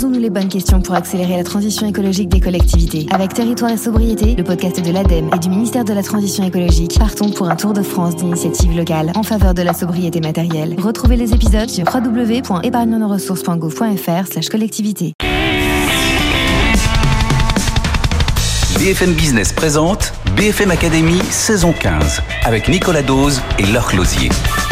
Posons-nous les bonnes questions pour accélérer la transition écologique des collectivités. Avec Territoire et Sobriété, le podcast de l'ADEME et du ministère de la Transition écologique, partons pour un tour de France d'initiatives locales en faveur de la sobriété matérielle. Retrouvez les épisodes sur www.épargnenoressources.gouv.fr/collectivité. BFM Business présente BFM Academy saison 15 avec Nicolas Dose et Laure Closier.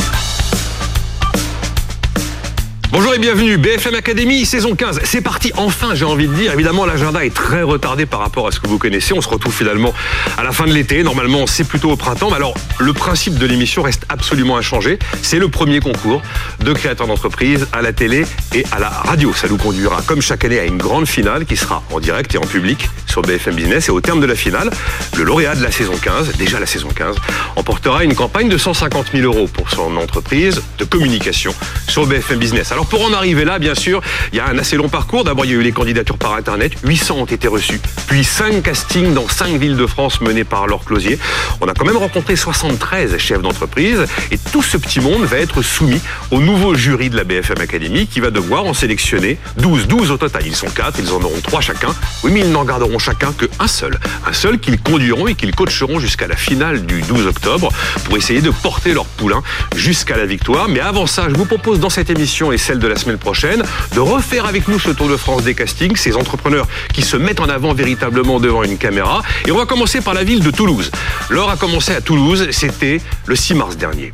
Bonjour et bienvenue, BFM Academy, saison 15. C'est parti, enfin j'ai envie de dire. Évidemment, l'agenda est très retardé par rapport à ce que vous connaissez. On se retrouve finalement à la fin de l'été. Normalement, c'est plutôt au printemps. Mais alors, le principe de l'émission reste absolument inchangé. C'est le premier concours de créateurs d'entreprise à la télé et à la radio. Ça nous conduira, comme chaque année, à une grande finale qui sera en direct et en public sur BFM Business. Et au terme de la finale, le lauréat de la saison 15, déjà la saison 15, emportera une campagne de 150 000 € pour son entreprise de communication sur BFM Business. Alors pour en arriver là, bien sûr, il y a un assez long parcours. D'abord, il y a eu les candidatures par Internet. 800 ont été reçus. Puis 5 castings dans 5 villes de France menés par Laure Closier. On a quand même rencontré 73 chefs d'entreprise. Et tout ce petit monde va être soumis au nouveau jury de la BFM Academy qui va devoir en sélectionner 12. 12 au total. Ils sont 4, ils en auront 3 chacun. Oui, mais ils n'en garderont chacun qu'un seul. Un seul qu'ils conduiront et qu'ils coacheront jusqu'à la finale du 12 octobre pour essayer de porter leur poulain jusqu'à la victoire. Mais avant ça, je vous propose dans cette émission et celle de la semaine prochaine, de refaire avec nous ce Tour de France des castings, ces entrepreneurs qui se mettent en avant véritablement devant une caméra. Et on va commencer par la ville de Toulouse. Laure a commencé à Toulouse, c'était le 6 mars dernier.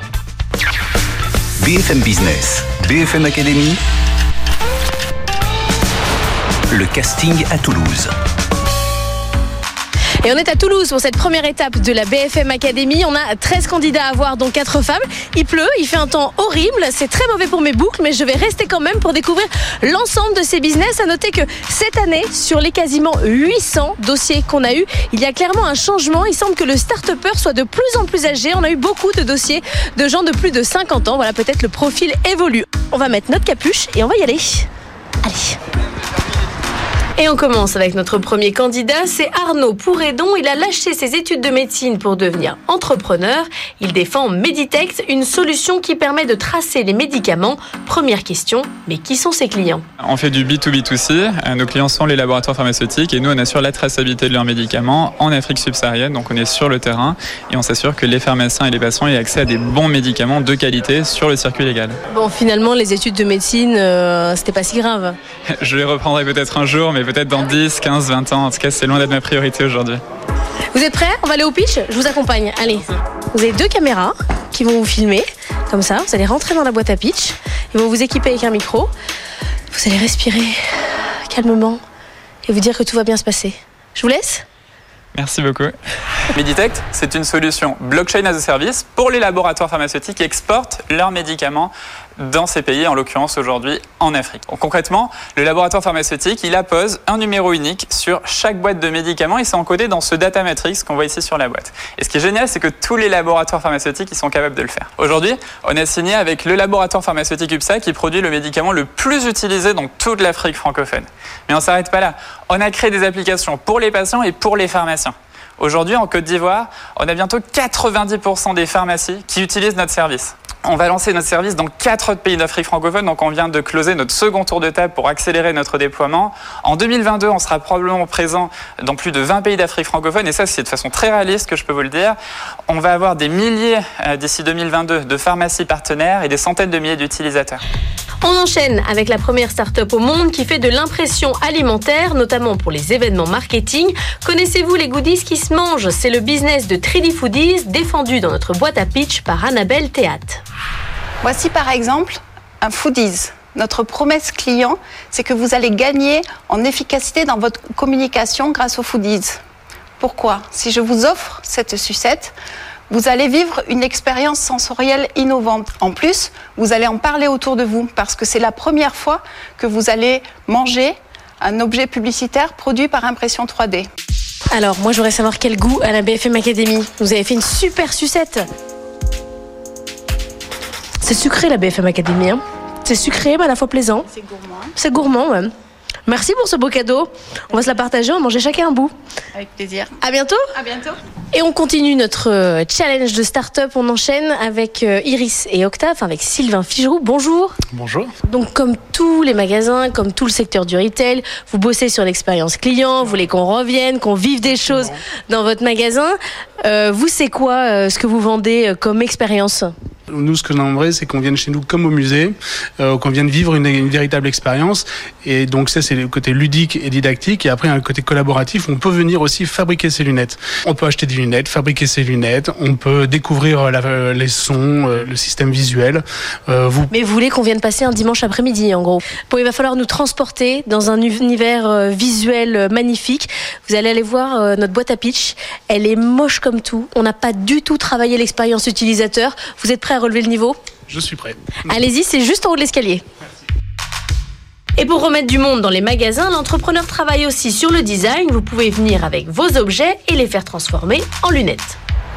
BFM Business, BFM Academy, le casting à Toulouse. Et on est à Toulouse pour cette première étape de la BFM Academy. On a 13 candidats à voir, dont 4 femmes. Il pleut, il fait un temps horrible. C'est très mauvais pour mes boucles, mais je vais rester quand même pour découvrir l'ensemble de ces business. À noter que cette année, sur les quasiment 800 dossiers qu'on a eu, il y a clairement un changement. Il semble que le start-upper soit de plus en plus âgé. On a eu beaucoup de dossiers de gens de plus de 50 ans. Voilà, peut-être le profil évolue. On va mettre notre capuche et on va y aller. Allez. Et on commence avec notre premier candidat, c'est Arnaud Pouredon. Il a lâché ses études de médecine pour devenir entrepreneur. Il défend Meditect, une solution qui permet de tracer les médicaments. Première question, mais qui sont ses clients ? On fait du B2B2C. Nos clients sont les laboratoires pharmaceutiques et nous, on assure la traçabilité de leurs médicaments en Afrique subsaharienne. Donc on est sur le terrain et on s'assure que les pharmaciens et les patients aient accès à des bons médicaments de qualité sur le circuit légal. Bon, finalement, les études de médecine, c'était pas si grave. Je les reprendrai peut-être un jour, mais peut-être dans 10, 15, 20 ans. En tout cas, c'est loin d'être ma priorité aujourd'hui. Vous êtes prêts ? On va aller au pitch ? Je vous accompagne. Allez. Vous avez 2 caméras qui vont vous filmer. Comme ça, vous allez rentrer dans la boîte à pitch. Ils vont vous équiper avec un micro. Vous allez respirer calmement et vous dire que tout va bien se passer. Je vous laisse ? Merci beaucoup. Meditect, c'est une solution blockchain as a service pour les laboratoires pharmaceutiques qui exportent leurs médicaments dans ces pays, en l'occurrence aujourd'hui en Afrique. Donc, concrètement, le laboratoire pharmaceutique, il appose un numéro unique sur chaque boîte de médicaments et c'est encodé dans ce data matrix qu'on voit ici sur la boîte. Et ce qui est génial, c'est que tous les laboratoires pharmaceutiques, ils sont capables de le faire. Aujourd'hui, on a signé avec le laboratoire pharmaceutique UPSA qui produit le médicament le plus utilisé dans toute l'Afrique francophone. Mais on ne s'arrête pas là. On a créé des applications pour les patients et pour les pharmaciens. Aujourd'hui, en Côte d'Ivoire, on a bientôt 90% des pharmacies qui utilisent notre service. On va lancer notre service dans 4 autres pays d'Afrique francophone, donc on vient de closer notre second tour de table pour accélérer notre déploiement. En 2022, on sera probablement présent dans plus de 20 pays d'Afrique francophone, et ça, c'est de façon très réaliste que je peux vous le dire. On va avoir des milliers, d'ici 2022, de pharmacies partenaires et des centaines de milliers d'utilisateurs. On enchaîne avec la première start-up au monde qui fait de l'impression alimentaire, notamment pour les événements marketing. Connaissez-vous les goodies qui se mangent ? C'est le business de 3D Foodies, défendu dans notre boîte à pitch par Annabelle Théat. Voici par exemple un Foodies. Notre promesse client, c'est que vous allez gagner en efficacité dans votre communication grâce aux Foodies. Pourquoi ? Si je vous offre cette sucette, vous allez vivre une expérience sensorielle innovante. En plus, vous allez en parler autour de vous parce que c'est la première fois que vous allez manger un objet publicitaire produit par impression 3D. Alors, moi, je voudrais savoir quel goût à la BFM Academy. Vous avez fait une super sucette. C'est sucré, la BFM Academy. Hein. C'est sucré, mais à la fois plaisant. C'est gourmand. C'est gourmand, ouais. Merci pour ce beau cadeau. On va se la partager, on va manger chacun un bout. Avec plaisir. À bientôt. À bientôt. Et on continue notre challenge de start-up. On enchaîne avec Iris et Octave, avec Sylvain Figeroux. Bonjour. Bonjour. Donc, comme tous les magasins, comme tout le secteur du retail, vous bossez sur l'expérience client, vous voulez qu'on revienne, qu'on vive des choses dans votre magasin. Vous, c'est quoi ce que vous vendez comme expérience ? Nous, ce que j'aimerais, c'est qu'on vienne chez nous comme au musée, qu'on vienne vivre une véritable expérience. Et donc ça, c'est le côté ludique et didactique. Et après, un côté collaboratif, on peut venir aussi fabriquer ses lunettes. On peut acheter des lunettes, fabriquer ses lunettes. On peut découvrir les sons, le système visuel. Mais vous voulez qu'on vienne passer un dimanche après-midi, en gros. Bon, il va falloir nous transporter dans un univers visuel magnifique. Vous allez aller voir notre boîte à pitch. Elle est moche comme tout. On n'a pas du tout travaillé l'expérience utilisateur. Vous êtes prêts à relever le niveau ? Je suis prêt. Allez-y, c'est juste en haut de l'escalier. Et pour remettre du monde dans les magasins, l'entrepreneur travaille aussi sur le design. Vous pouvez venir avec vos objets et les faire transformer en lunettes.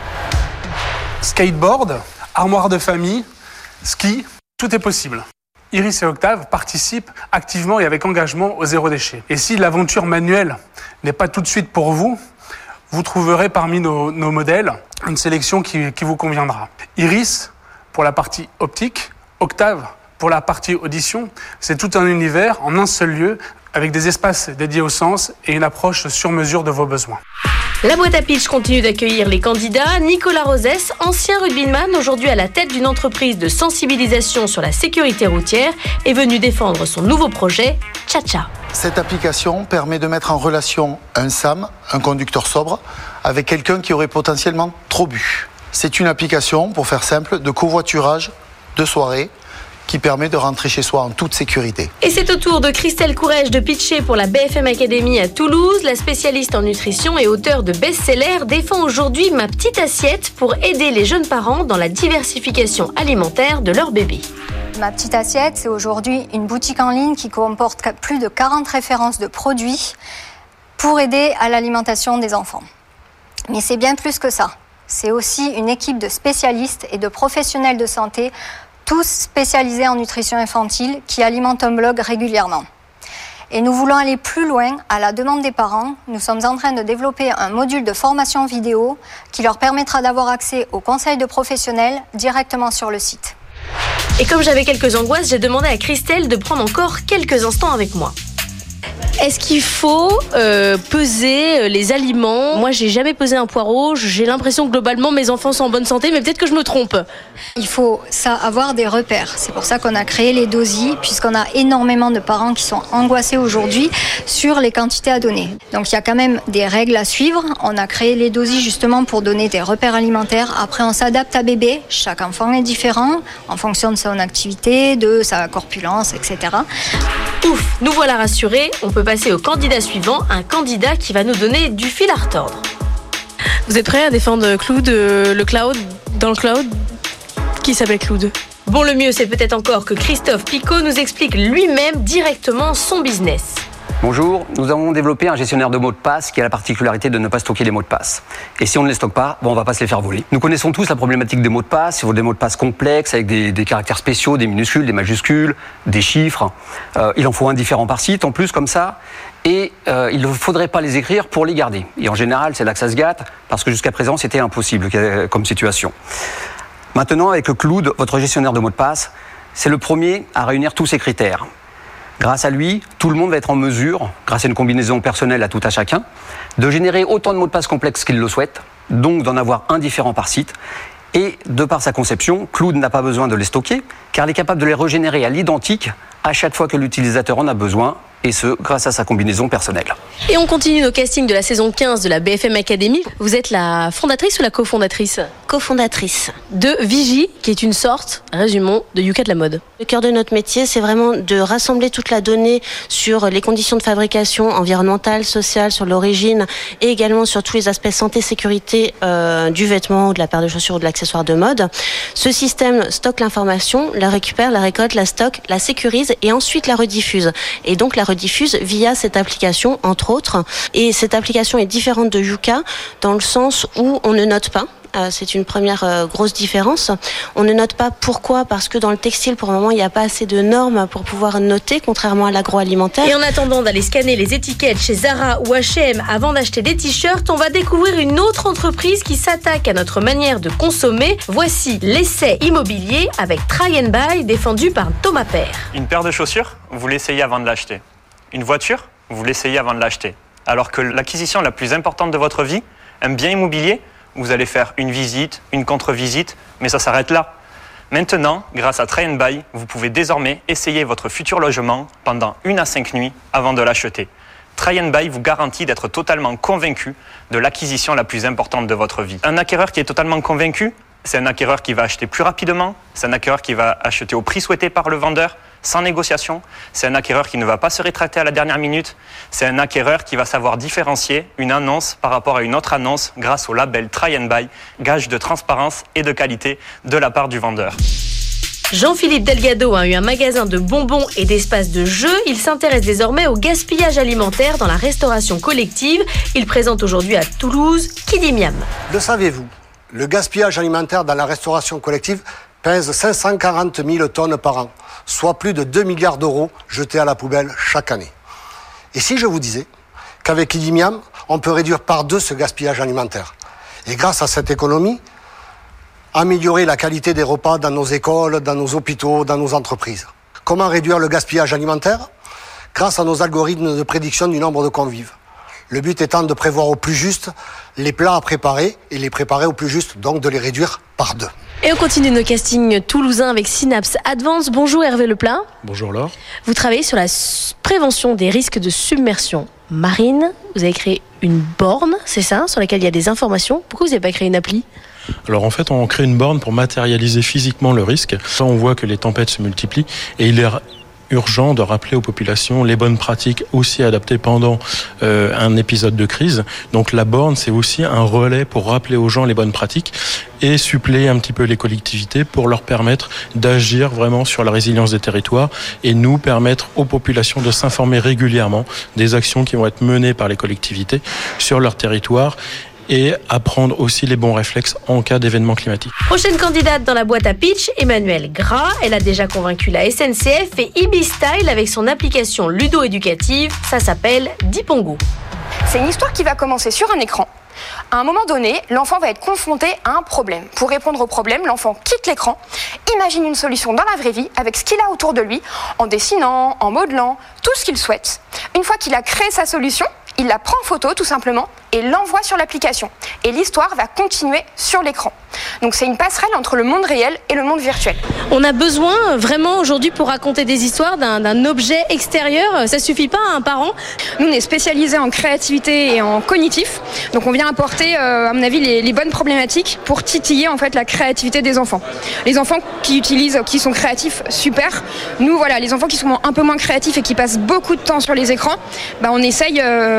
Skateboard, armoire de famille, ski, tout est possible. Iris et Octave participent activement et avec engagement au zéro déchet. Et si l'aventure manuelle n'est pas tout de suite pour vous, vous trouverez parmi nos modèles une sélection qui vous conviendra. Iris, pour la partie optique, Octave, pour la partie audition, c'est tout un univers en un seul lieu, avec des espaces dédiés au sens et une approche sur mesure de vos besoins. La boîte à pitch continue d'accueillir les candidats. Nicolas Rosès, ancien rugbyman, aujourd'hui à la tête d'une entreprise de sensibilisation sur la sécurité routière, est venu défendre son nouveau projet, Tcha-Tcha. Cette application permet de mettre en relation un SAM, un conducteur sobre, avec quelqu'un qui aurait potentiellement trop bu. C'est une application, pour faire simple, de covoiturage de soirée, qui permet de rentrer chez soi en toute sécurité. Et c'est au tour de Christelle Courrèges de pitcher pour la BFM Academy à Toulouse. La spécialiste en nutrition et auteure de best-seller défend aujourd'hui Ma Petite Assiette pour aider les jeunes parents dans la diversification alimentaire de leur bébé. Ma Petite Assiette, c'est aujourd'hui une boutique en ligne qui comporte plus de 40 références de produits pour aider à l'alimentation des enfants. Mais c'est bien plus que ça. C'est aussi une équipe de spécialistes et de professionnels de santé, tous spécialisés en nutrition infantile, qui alimentent un blog régulièrement. Et nous voulons aller plus loin, à la demande des parents. Nous sommes en train de développer un module de formation vidéo qui leur permettra d'avoir accès aux conseils de professionnels directement sur le site. Et comme j'avais quelques angoisses, j'ai demandé à Christelle de prendre encore quelques instants avec moi. Est-ce qu'il faut peser les aliments ? Moi, j'ai jamais pesé un poireau. J'ai l'impression que globalement, mes enfants sont en bonne santé, mais peut-être que je me trompe. Il faut avoir des repères. C'est pour ça qu'on a créé les dosies, puisqu'on a énormément de parents qui sont angoissés aujourd'hui sur les quantités à donner. Donc, il y a quand même des règles à suivre. On a créé les dosies justement pour donner des repères alimentaires. Après, on s'adapte à bébé. Chaque enfant est différent en fonction de son activité, de sa corpulence, etc. Ouf, nous voilà rassurés. On peut passer au candidat suivant, un candidat qui va nous donner du fil à retordre. Vous êtes prêts à défendre Cloud, le cloud, dans le cloud ? Qui s'appelle Cloud ? Bon, le mieux, c'est peut-être encore que Christophe Picot nous explique lui-même directement son business. Bonjour, nous avons développé un gestionnaire de mots de passe qui a la particularité de ne pas stocker les mots de passe. Et si on ne les stocke pas, on ne va pas se les faire voler. Nous connaissons tous la problématique des mots de passe, des mots de passe complexes avec des caractères spéciaux, des minuscules, des majuscules, des chiffres. Il en faut un différent par site en plus comme ça. Et il ne faudrait pas les écrire pour les garder. Et en général, c'est là que ça se gâte parce que jusqu'à présent, c'était impossible comme situation. Maintenant, avec Cloud, votre gestionnaire de mots de passe, c'est le premier à réunir tous ces critères. Grâce à lui, tout le monde va être en mesure, grâce à une combinaison personnelle à tout à chacun, de générer autant de mots de passe complexes qu'il le souhaite, donc d'en avoir un différent par site. Et de par sa conception, Cloud n'a pas besoin de les stocker, car il est capable de les régénérer à l'identique à chaque fois que l'utilisateur en a besoin, et ce, grâce à sa combinaison personnelle. Et on continue nos castings de la saison 15 de la BFM Academy. Vous êtes la fondatrice ou la cofondatrice ? Cofondatrice. De Vigie, qui est une sorte, résumons, de Yuka de la mode. Le cœur de notre métier, c'est vraiment de rassembler toute la donnée sur les conditions de fabrication environnementale, sociale, sur l'origine, et également sur tous les aspects santé, sécurité du vêtement, ou de la paire de chaussures ou de l'accessoire de mode. Ce système stocke l'information, la récupère, la récolte, la stocke, la sécurise et ensuite la rediffuse. Et donc la rediffuse via cette application, entre autres. Et cette application est différente de Yuka dans le sens où on ne note pas. C'est une première grosse différence. On ne note pas pourquoi, parce que dans le textile, pour le moment, il n'y a pas assez de normes pour pouvoir noter, contrairement à l'agroalimentaire. Et en attendant d'aller scanner les étiquettes chez Zara ou H&M avant d'acheter des t-shirts, on va découvrir une autre entreprise qui s'attaque à notre manière de consommer. Voici l'essai immobilier avec Try and Buy, défendu par Thomas Père. Une paire de chaussures, vous l'essayez avant de l'acheter. Une voiture, vous l'essayez avant de l'acheter. Alors que l'acquisition la plus importante de votre vie, un bien immobilier, vous allez faire une visite, une contre-visite, mais ça s'arrête là. Maintenant, grâce à Try and Buy, vous pouvez désormais essayer votre futur logement pendant 1 à 5 nuits avant de l'acheter. Try and Buy vous garantit d'être totalement convaincu de l'acquisition la plus importante de votre vie. Un acquéreur qui est totalement convaincu, c'est un acquéreur qui va acheter plus rapidement, c'est un acquéreur qui va acheter au prix souhaité par le vendeur, sans négociation, c'est un acquéreur qui ne va pas se rétracter à la dernière minute, c'est un acquéreur qui va savoir différencier une annonce par rapport à une autre annonce grâce au label Try and Buy, gage de transparence et de qualité de la part du vendeur. Jean-Philippe Delgado a eu un magasin de bonbons et d'espaces de jeux. Il s'intéresse désormais au gaspillage alimentaire dans la restauration collective. Il présente aujourd'hui à Toulouse Kidi Miam. Le savez-vous ? Le gaspillage alimentaire dans la restauration collective pèse 540 000 tonnes par an, soit plus de 2 milliards d'euros jetés à la poubelle chaque année. Et si je vous disais qu'avec Kidi Miam, on peut réduire par 2 ce gaspillage alimentaire, et grâce à cette économie, améliorer la qualité des repas dans nos écoles, dans nos hôpitaux, dans nos entreprises. Comment réduire le gaspillage alimentaire ? Grâce à nos algorithmes de prédiction du nombre de convives. Le but étant de prévoir au plus juste les plats à préparer et les préparer au plus juste, donc de les réduire par 2. Et on continue nos castings toulousains avec Synapse Advance. Bonjour Hervé Leplat. Bonjour Laure. Vous travaillez sur la prévention des risques de submersion marine. Vous avez créé une borne, c'est ça, sur laquelle il y a des informations. Pourquoi vous n'avez pas créé une appli ? Alors en fait, on crée une borne pour matérialiser physiquement le risque. Là, on voit que les tempêtes se multiplient et il est urgent de rappeler aux populations les bonnes pratiques aussi adaptées pendant un épisode de crise. Donc la borne, c'est aussi un relais pour rappeler aux gens les bonnes pratiques et suppléer un petit peu les collectivités pour leur permettre d'agir vraiment sur la résilience des territoires et nous permettre aux populations de s'informer régulièrement des actions qui vont être menées par les collectivités sur leur territoire et apprendre aussi les bons réflexes en cas d'événements climatiques. Prochaine candidate dans la boîte à pitch, Emmanuelle Gras. Elle a déjà convaincu la SNCF et Ibistyle avec son application ludo-éducative. Ça s'appelle Dipongo. C'est une histoire qui va commencer sur un écran. À un moment donné, l'enfant va être confronté à un problème. Pour répondre au problème, l'enfant quitte l'écran, imagine une solution dans la vraie vie avec ce qu'il a autour de lui, en dessinant, en modelant, tout ce qu'il souhaite. Une fois qu'il a créé sa solution, il la prend en photo tout simplement et l'envoie sur l'application. Et l'histoire va continuer sur l'écran. Donc c'est une passerelle entre le monde réel et le monde virtuel. On a besoin vraiment aujourd'hui pour raconter des histoires d'un objet extérieur. Ça suffit pas à un parent. Nous on est spécialisés en créativité et en cognitif. Donc on vient apporter à mon avis les bonnes problématiques pour titiller en fait la créativité des enfants. Les enfants qui sont créatifs, super. Nous voilà, les enfants qui sont un peu moins créatifs et qui passent beaucoup de temps sur les écrans, on essaye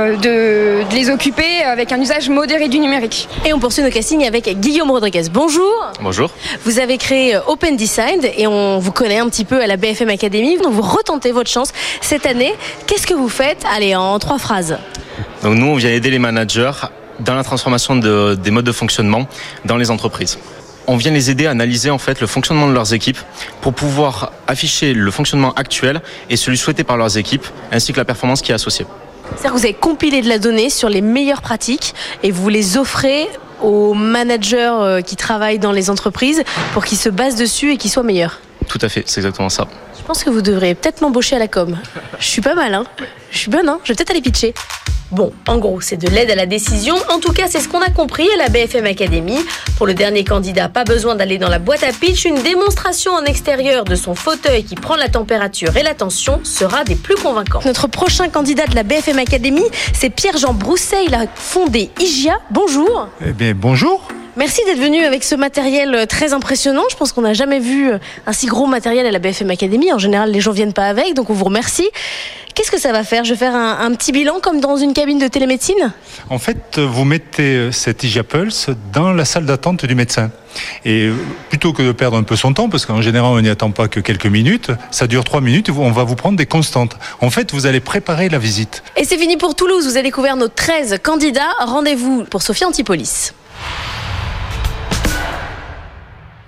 de les occuper avec un usage modéré du numérique. Et on poursuit nos castings avec Guillaume Rodriguez. Bonjour. Bonjour. Vous avez créé Open Design et on vous connaît un petit peu à la BFM Academy. Donc vous retentez votre chance cette année. Qu'est-ce que vous faites ? Allez, en 3 phrases. Donc nous, on vient aider les managers dans la transformation des modes de fonctionnement dans les entreprises. On vient les aider à analyser en fait le fonctionnement de leurs équipes pour pouvoir afficher le fonctionnement actuel et celui souhaité par leurs équipes ainsi que la performance qui est associée. C'est-à-dire que vous avez compilé de la donnée sur les meilleures pratiques et vous les offrez aux managers qui travaillent dans les entreprises pour qu'ils se basent dessus et qu'ils soient meilleurs. Tout à fait, c'est exactement ça. Je pense que vous devriez peut-être m'embaucher à la com. Je suis pas mal, hein. Je suis bonne, hein. Je vais peut-être aller pitcher. Bon, en gros, c'est de l'aide à la décision. En tout cas, c'est ce qu'on a compris à la BFM Academy. Pour le dernier candidat, pas besoin d'aller dans la boîte à pitch. Une démonstration en extérieur de son fauteuil qui prend la température et la tension sera des plus convaincants. Notre prochain candidat de la BFM Academy, c'est Pierre-Jean Brousset. Il a fondé IGIA. Bonjour. Eh bien, bonjour. Merci d'être venu avec ce matériel très impressionnant. Je pense qu'on n'a jamais vu un si gros matériel à la BFM Academy. En général, les gens viennent pas avec, donc on vous remercie. Qu'est-ce que ça va faire ? Je vais faire un petit bilan comme dans une cabine de télémédecine ? En fait, vous mettez cet IGIA Pulse dans la salle d'attente du médecin. Et plutôt que de perdre un peu son temps, parce qu'en général, on n'y attend pas que quelques minutes, ça dure 3 minutes, on va vous prendre des constantes. En fait, vous allez préparer la visite. Et c'est fini pour Toulouse. Vous avez découvert nos 13 candidats. Rendez-vous pour Sophie Antipolis.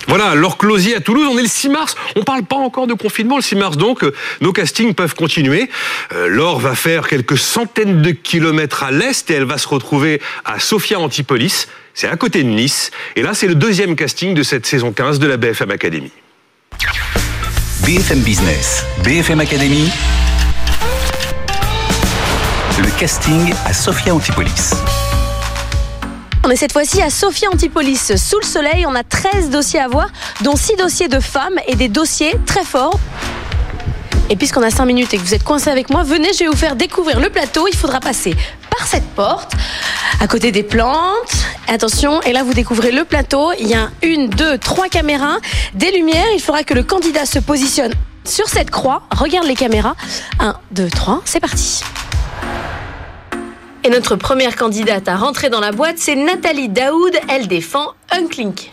Voilà, Laure Closier à Toulouse, on est le 6 mars, on parle pas encore de confinement le 6 mars, donc nos castings peuvent continuer. Laure va faire quelques centaines de kilomètres à l'est et elle va se retrouver à Sophia Antipolis, c'est à côté de Nice, et là c'est le deuxième casting de cette saison 15 de la BFM Academy. BFM Business, BFM Academy, le casting à Sophia Antipolis. On est cette fois-ci à Sophia Antipolis, sous le soleil. On a 13 dossiers à voir, dont 6 dossiers de femmes et des dossiers très forts. Et puisqu'on a 5 minutes et que vous êtes coincés avec moi, venez, je vais vous faire découvrir le plateau. Il faudra passer par cette porte, à côté des plantes. Attention, et là vous découvrez le plateau. Il y a 1, 2, 3 caméras, des lumières. Il faudra que le candidat se positionne sur cette croix. Regarde les caméras. 1, 2, 3, c'est parti. Et notre première candidate à rentrer dans la boîte, c'est Nathalie Daoud. Elle défend Unclink.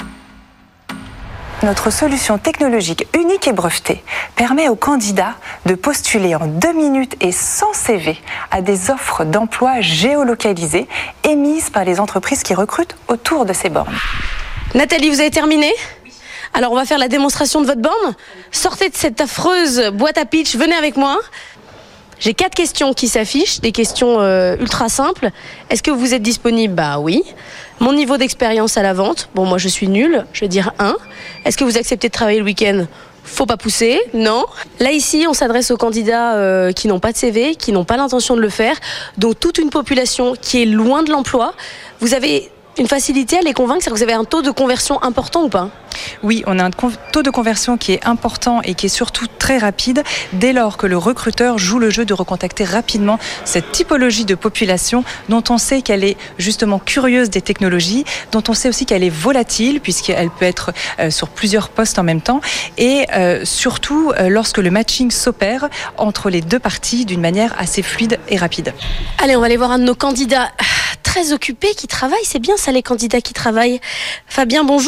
Notre solution technologique unique et brevetée permet aux candidats de postuler en 2 minutes et sans CV à des offres d'emploi géolocalisées émises par les entreprises qui recrutent autour de ces bornes. Nathalie, vous avez terminé ? Alors on va faire la démonstration de votre borne. Sortez de cette affreuse boîte à pitch, venez avec moi. J'ai 4 questions qui s'affichent, des questions ultra simples. Est-ce que vous êtes disponible ? Bah oui. Mon niveau d'expérience à la vente ? Bon, moi je suis nulle, je vais dire 1. Est-ce que vous acceptez de travailler le week-end ? Faut pas pousser, non. Là ici, on s'adresse aux candidats qui n'ont pas de CV, qui n'ont pas l'intention de le faire, donc toute une population qui est loin de l'emploi. Vous avez une facilité à les convaincre, c'est-à-dire que vous avez un taux de conversion important ou pas ? Oui, on a un taux de conversion qui est important et qui est surtout très rapide dès lors que le recruteur joue le jeu de recontacter rapidement cette typologie de population dont on sait qu'elle est justement curieuse des technologies, dont on sait aussi qu'elle est volatile puisqu'elle peut être sur plusieurs postes en même temps et surtout lorsque le matching s'opère entre les deux parties d'une manière assez fluide et rapide. Allez, on va aller voir un de nos candidats très occupés qui travaillent. C'est bien ça, les candidats qui travaillent. Fabien, bonjour.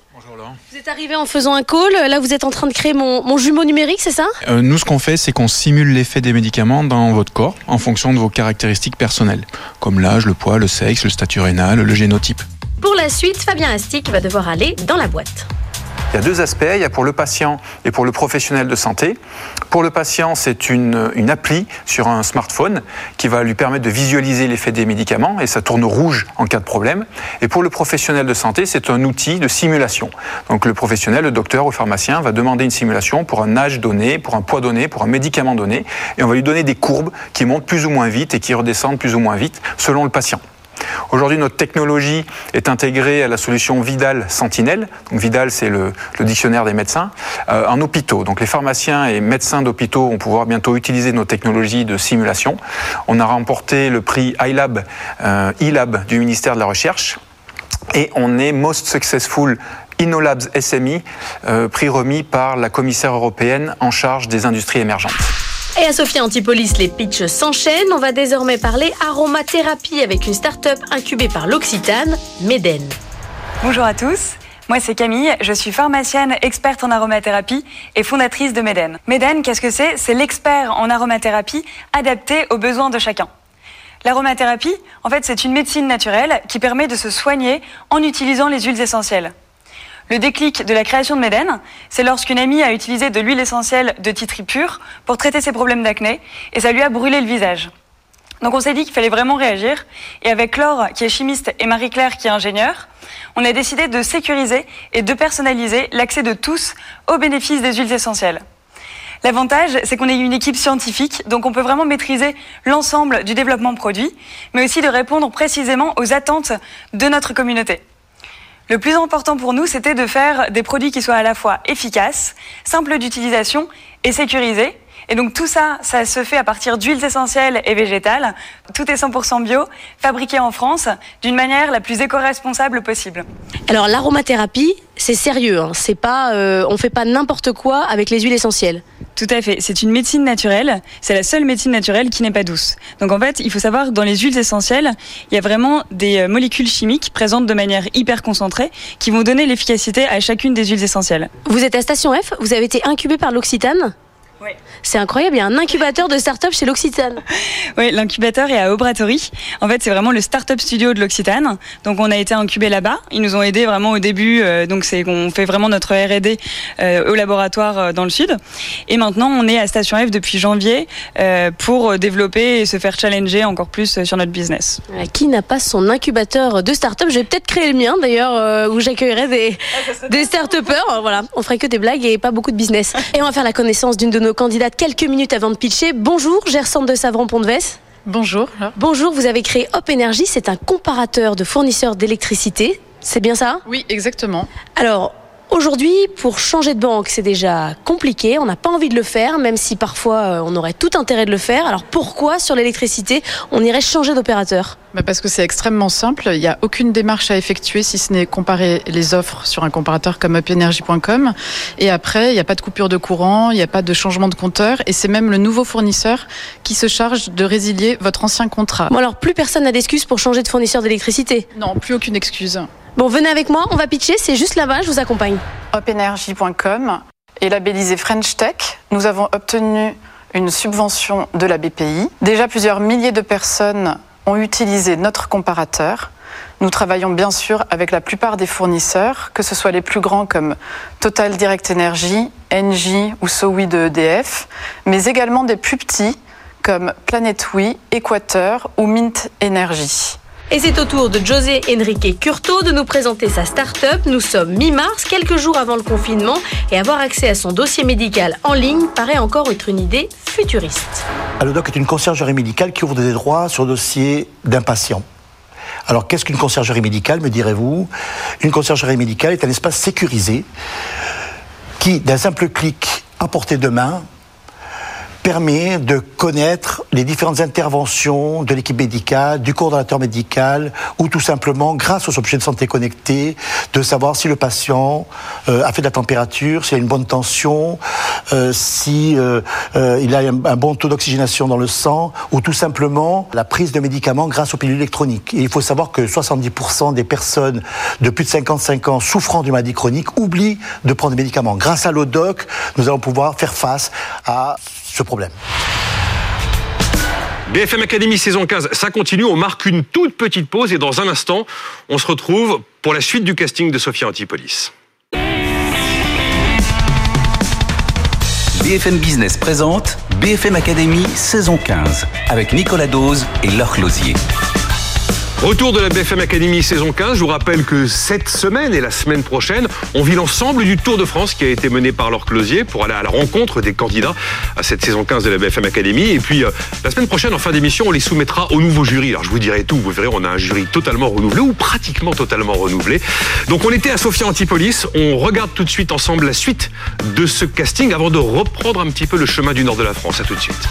Vous êtes arrivé en faisant un call, là vous êtes en train de créer mon jumeau numérique, c'est ça ? Nous ce qu'on fait c'est qu'on simule l'effet des médicaments dans votre corps en fonction de vos caractéristiques personnelles, comme l'âge, le poids, le sexe, le statut rénal, le génotype. Pour la suite, Fabien Astic va devoir aller dans la boîte. Il y a 2 aspects, il y a pour le patient et pour le professionnel de santé. Pour le patient, c'est une appli sur un smartphone qui va lui permettre de visualiser l'effet des médicaments et ça tourne rouge en cas de problème. Et pour le professionnel de santé, c'est un outil de simulation. Donc le professionnel, le docteur ou le pharmacien va demander une simulation pour un âge donné, pour un poids donné, pour un médicament donné et on va lui donner des courbes qui montent plus ou moins vite et qui redescendent plus ou moins vite selon le patient. Aujourd'hui, notre technologie est intégrée à la solution Vidal Sentinelle. Donc, Vidal, c'est le dictionnaire des médecins, en hôpitaux. Donc, les pharmaciens et médecins d'hôpitaux vont pouvoir bientôt utiliser nos technologies de simulation. On a remporté le prix iLab du ministère de la Recherche. Et on est Most Successful InnoLabs SMI, prix remis par la commissaire européenne en charge des industries émergentes. Et à Sophia Antipolis, les pitchs s'enchaînent. On va désormais parler aromathérapie avec une start-up incubée par l'Occitane, Meden. Bonjour à tous. Moi, c'est Camille, je suis pharmacienne experte en aromathérapie et fondatrice de Meden. Meden, qu'est-ce que c'est ? C'est l'expert en aromathérapie adapté aux besoins de chacun. L'aromathérapie, en fait, c'est une médecine naturelle qui permet de se soigner en utilisant les huiles essentielles. Le déclic de la création de Meden, c'est lorsqu'une amie a utilisé de l'huile essentielle de titri pur pour traiter ses problèmes d'acné et ça lui a brûlé le visage. Donc on s'est dit qu'il fallait vraiment réagir et avec Laure qui est chimiste et Marie-Claire qui est ingénieure, on a décidé de sécuriser et de personnaliser l'accès de tous aux bénéfices des huiles essentielles. L'avantage, c'est qu'on est une équipe scientifique, donc on peut vraiment maîtriser l'ensemble du développement produit, mais aussi de répondre précisément aux attentes de notre communauté. Le plus important pour nous, c'était de faire des produits qui soient à la fois efficaces, simples d'utilisation et sécurisés. Et donc tout ça, ça se fait à partir d'huiles essentielles et végétales. Tout est 100% bio, fabriqué en France, d'une manière la plus éco-responsable possible. Alors l'aromathérapie, c'est sérieux, hein. C'est pas, on fait pas n'importe quoi avec les huiles essentielles. Tout à fait, c'est une médecine naturelle, c'est la seule médecine naturelle qui n'est pas douce. Donc en fait, il faut savoir que dans les huiles essentielles, il y a vraiment des molécules chimiques présentes de manière hyper concentrée qui vont donner l'efficacité à chacune des huiles essentielles. Vous êtes à Station F, vous avez été incubé par l'Occitane ? Oui. C'est incroyable, il y a un incubateur de start-up chez l'Occitane. Oui, l'incubateur est à Aubratory. En fait, c'est vraiment le start-up studio de l'Occitane. Donc, on a été incubé là-bas. Ils nous ont aidés vraiment au début. Donc, on fait vraiment notre R&D au laboratoire dans le sud. Et maintenant, on est à Station F depuis janvier pour développer et se faire challenger encore plus sur notre business. Qui n'a pas son incubateur de start-up? Je vais peut-être créer le mien d'ailleurs, où j'accueillerai des start-upers. Voilà, on ferait que des blagues et pas beaucoup de business. Et on va faire la connaissance d'une de nos candidates quelques minutes avant de pitcher. Bonjour, Gersande de Savran-Pont-de-Vesse. Bonjour. Bonjour, vous avez créé Hop Energy, c'est un comparateur de fournisseurs d'électricité. C'est bien ça? Oui, exactement. Alors, aujourd'hui, pour changer de banque, c'est déjà compliqué. On n'a pas envie de le faire, même si parfois on aurait tout intérêt de le faire. Alors pourquoi, sur l'électricité, on irait changer d'opérateur? Parce que c'est extrêmement simple. Il n'y a aucune démarche à effectuer si ce n'est comparer les offres sur un comparateur comme upenergy.com. Et après, il n'y a pas de coupure de courant, il n'y a pas de changement de compteur. Et c'est même le nouveau fournisseur qui se charge de résilier votre ancien contrat. Bon alors, plus personne n'a d'excuses pour changer de fournisseur d'électricité? Non, plus aucune excuse. Bon, venez avec moi, on va pitcher, c'est juste là-bas, je vous accompagne. Upenergy.com est labellisé French Tech. Nous avons obtenu une subvention de la BPI. Déjà, plusieurs milliers de personnes ont utilisé notre comparateur. Nous travaillons bien sûr avec la plupart des fournisseurs, que ce soit les plus grands comme Total Direct Energy, Engie ou Sowi de EDF, mais également des plus petits comme Planet Oui, Équateur ou Mint Energy. Et c'est au tour de José Enrique Curto de nous présenter sa start-up. Nous sommes mi-mars, quelques jours avant le confinement, et avoir accès à son dossier médical en ligne paraît encore être une idée futuriste. Allodoc est une conciergerie médicale qui ouvre des droits sur dossier d'un patient. Alors qu'est-ce qu'une conciergerie médicale, me direz-vous? Une conciergerie médicale est un espace sécurisé qui, d'un simple clic à portée de main, permet de connaître les différentes interventions de l'équipe médicale, du coordonnateur médical, ou tout simplement, grâce aux objets de santé connectés, de savoir si le patient a fait de la température, s'il a une bonne tension, si il a un bon taux d'oxygénation dans le sang, ou tout simplement la prise de médicaments grâce aux pilules électroniques. Et il faut savoir que 70% des personnes de plus de 55 ans souffrant d'une maladie chronique oublient de prendre des médicaments. Grâce à Allodoc, nous allons pouvoir faire face à ce problème. BFM Academy saison 15, ça continue, on marque une toute petite pause et dans un instant, on se retrouve pour la suite du casting de Sophia Antipolis. BFM Business présente BFM Academy saison 15 avec Nicolas Dose et Laure Closier. Retour de la BFM Academy saison 15. Je vous rappelle que cette semaine et la semaine prochaine, on vit l'ensemble du Tour de France qui a été mené par Laure Closier pour aller à la rencontre des candidats à cette saison 15 de la BFM Academy. Et puis, la semaine prochaine, en fin d'émission, on les soumettra au nouveau jury. Alors, je vous dirai tout. Vous verrez, on a un jury totalement renouvelé ou pratiquement totalement renouvelé. Donc, on était à Sophia Antipolis. On regarde tout de suite ensemble la suite de ce casting avant de reprendre un petit peu le chemin du nord de la France. À tout de suite.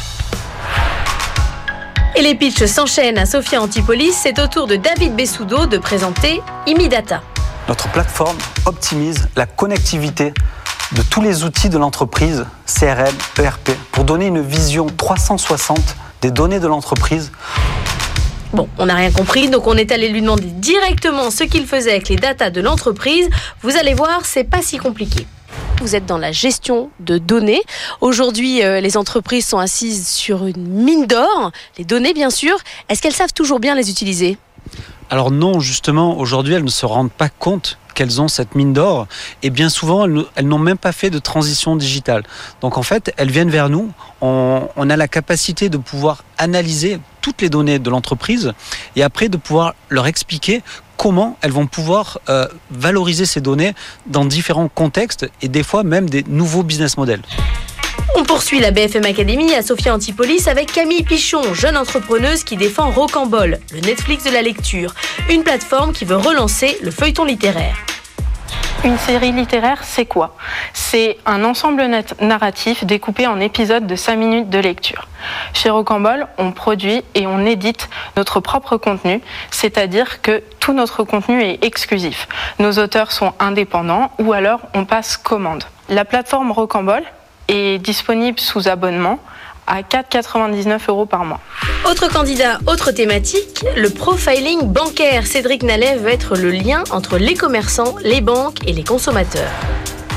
Et les pitchs s'enchaînent à Sophia Antipolis. C'est au tour de David Bessoudo de présenter Imidata. Notre plateforme optimise la connectivité de tous les outils de l'entreprise, CRM, ERP, pour donner une vision 360 des données de l'entreprise. Bon, on n'a rien compris, donc on est allé lui demander directement ce qu'il faisait avec les datas de l'entreprise. Vous allez voir, c'est pas si compliqué. Vous êtes dans la gestion de données. Aujourd'hui, les entreprises sont assises sur une mine d'or, les données bien sûr. Est-ce qu'elles savent toujours bien les utiliser ? Alors non, justement, aujourd'hui, elles ne se rendent pas compte qu'elles ont cette mine d'or et bien souvent, elles n'ont même pas fait de transition digitale. Donc en fait, elles viennent vers nous. On a la capacité de pouvoir analyser toutes les données de l'entreprise et après de pouvoir leur expliquer comment elles vont pouvoir valoriser ces données dans différents contextes et des fois même des nouveaux business models. On poursuit la BFM Academy à Sophia Antipolis avec Camille Pichon, jeune entrepreneuse qui défend Rocambole, le Netflix de la lecture, une plateforme qui veut relancer le feuilleton littéraire. Une série littéraire, c'est quoi ? C'est un ensemble narratif découpé en épisodes de 5 minutes de lecture. Chez Rocambole, on produit et on édite notre propre contenu, c'est-à-dire que tout notre contenu est exclusif. Nos auteurs sont indépendants ou alors on passe commande. La plateforme Rocambole est disponible sous abonnement à 4,99 € par mois. Autre candidat, autre thématique, le profiling bancaire. Cédric Nallet veut être le lien entre les commerçants, les banques et les consommateurs.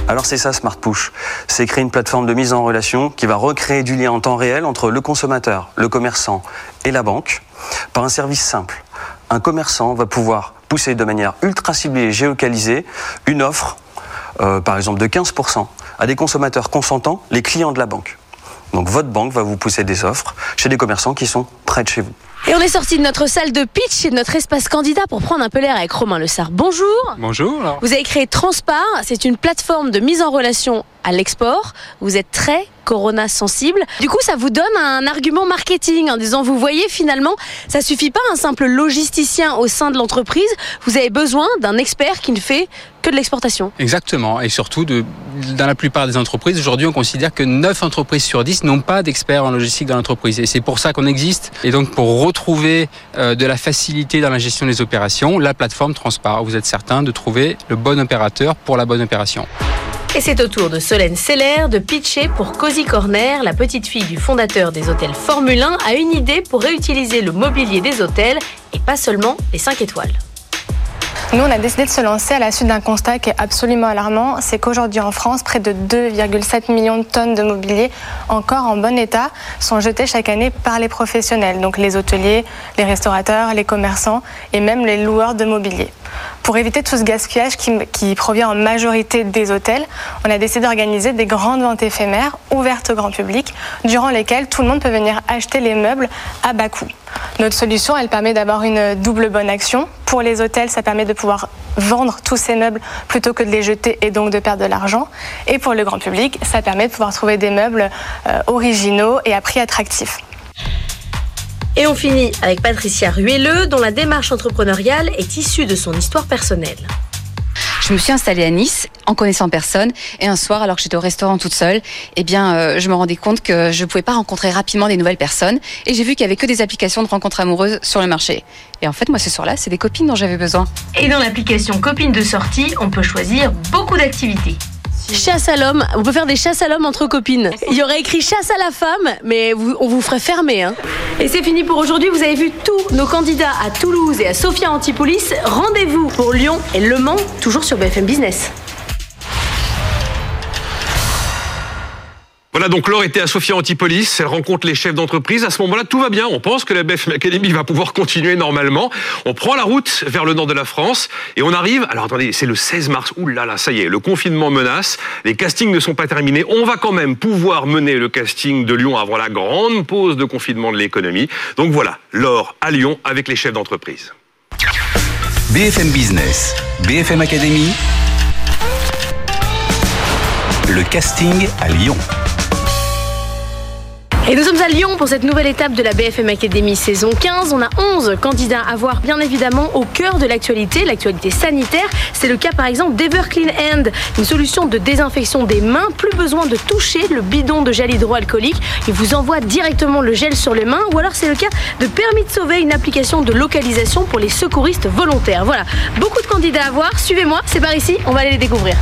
Alors c'est ça Smart Push, c'est créer une plateforme de mise en relation qui va recréer du lien en temps réel entre le consommateur, le commerçant et la banque par un service simple. Un commerçant va pouvoir pousser de manière ultra ciblée et géolocalisée une offre, par exemple de 15% à des consommateurs consentants, les clients de la banque. Donc votre banque va vous pousser des offres chez des commerçants qui sont près de chez vous. Et on est sorti de notre salle de pitch et de notre espace candidat pour prendre un peu l'air avec Romain Lessard. Bonjour. Bonjour. Vous avez créé Transpar, c'est une plateforme de mise en relation à l'export. Vous êtes très Corona sensible. Du coup, ça vous donne un argument marketing en disant, vous voyez, finalement, ça suffit pas un simple logisticien au sein de l'entreprise. Vous avez besoin d'un expert qui ne fait que de l'exportation. Exactement. Et surtout, dans la plupart des entreprises, aujourd'hui, on considère que 9 entreprises sur 10 n'ont pas d'experts en logistique dans l'entreprise. Et c'est pour ça qu'on existe. Et donc, pour retrouver de la facilité dans la gestion des opérations, la plateforme Transpar. Vous êtes certain de trouver le bon opérateur pour la bonne opération. Et c'est au tour de Solène Seller de pitcher pour Cozy Corner. La petite fille du fondateur des hôtels Formule 1 a une idée pour réutiliser le mobilier des hôtels et pas seulement les 5 étoiles. Nous, on a décidé de se lancer à la suite d'un constat qui est absolument alarmant. C'est qu'aujourd'hui en France, près de 2,7 millions de tonnes de mobilier encore en bon état sont jetées chaque année par les professionnels, donc les hôteliers, les restaurateurs, les commerçants et même les loueurs de mobilier. Pour éviter tout ce gaspillage qui provient en majorité des hôtels, on a décidé d'organiser des grandes ventes éphémères ouvertes au grand public, durant lesquelles tout le monde peut venir acheter les meubles à bas coût. Notre solution, elle permet d'avoir une double bonne action. Pour les hôtels, ça permet de pouvoir vendre tous ces meubles plutôt que de les jeter et donc de perdre de l'argent. Et pour le grand public, ça permet de pouvoir trouver des meubles originaux et à prix attractif. Et on finit avec Patricia Ruelleux, dont la démarche entrepreneuriale est issue de son histoire personnelle. Je me suis installée à Nice en connaissant personne et un soir, alors que j'étais au restaurant toute seule, je me rendais compte que je ne pouvais pas rencontrer rapidement des nouvelles personnes et j'ai vu qu'il n'y avait que des applications de rencontres amoureuses sur le marché. Et en fait, moi, ce soir-là, c'est des copines dont j'avais besoin. Et dans l'application Copines de sortie, on peut choisir beaucoup d'activités. Chasse à l'homme, on peut faire des chasses à l'homme entre copines. Il y aurait écrit chasse à la femme, mais on vous ferait fermer. Et c'est fini pour aujourd'hui, vous avez vu tous nos candidats à Toulouse et à Sophia Antipolis. Rendez-vous pour Lyon et Le Mans, toujours sur BFM Business. Voilà, donc Laure était à Sophia Antipolis, elle rencontre les chefs d'entreprise. À ce moment-là, tout va bien. On pense que la BFM Academy va pouvoir continuer normalement. On prend la route vers le nord de la France et on arrive... Alors attendez, c'est le 16 mars. Ouh là là, ça y est, le confinement menace. Les castings ne sont pas terminés. On va quand même pouvoir mener le casting de Lyon avant la grande pause de confinement de l'économie. Donc voilà, Laure à Lyon avec les chefs d'entreprise. BFM Business, BFM Academy, le casting à Lyon. Et nous sommes à Lyon pour cette nouvelle étape de la BFM Academy saison 15. On a 11 candidats à voir bien évidemment au cœur de l'actualité sanitaire. C'est le cas par exemple d'Everclean Hand, une solution de désinfection des mains. Plus besoin de toucher le bidon de gel hydroalcoolique. Il vous envoie directement le gel sur les mains. Ou alors c'est le cas de Permis de sauver, une application de localisation pour les secouristes volontaires. Voilà, beaucoup de candidats à voir. Suivez-moi, c'est par ici, on va aller les découvrir.